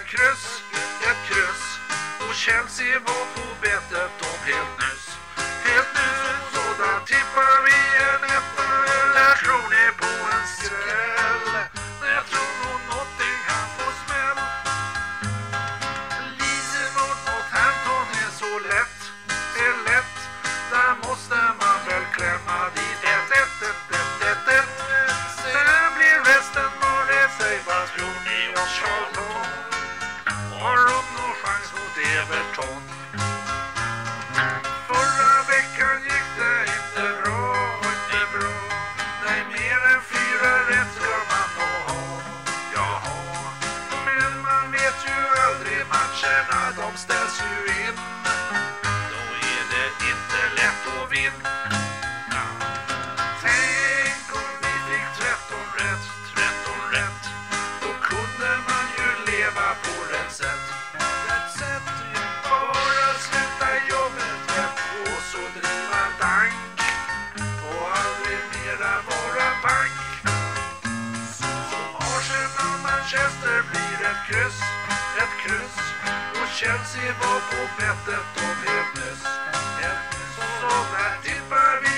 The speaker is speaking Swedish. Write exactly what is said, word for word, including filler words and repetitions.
ett kryss, ett kryss. Och Chelsea var på bettet om helt nyss. Helt nyss, så där tippar vi en etta. Eller tror ni på en skräll? Jag tror nog någonting han får smäll. Lise mot Northampton är så lätt, är lätt. Där måste man väl klämma dit ett, ett, ett, ett, ett, ett. Sen blir resten morre sig, vad tror ni om Charlton? Har de någon chans mot Everton? Förra veckan gick det inte bra, inte bra. Nej, mer än fyra rätt ska man nog ha, jaha. Men man vet ju aldrig, matcherna de ställs ju in. Då är det inte lätt att vinna. Tänk om vi fick tretton rätt, tretton rätt. Då kunde man ju leva på rätt sätt. Rätt sätt, bara sluta jobbet rätt och så driva dank. Och aldrig mera vara bank. Som Arsenal Manchester blir ett kryss, ett kryss. Och Chelsea var på bettet om helt nyss. Ett nyss, så där tippar vi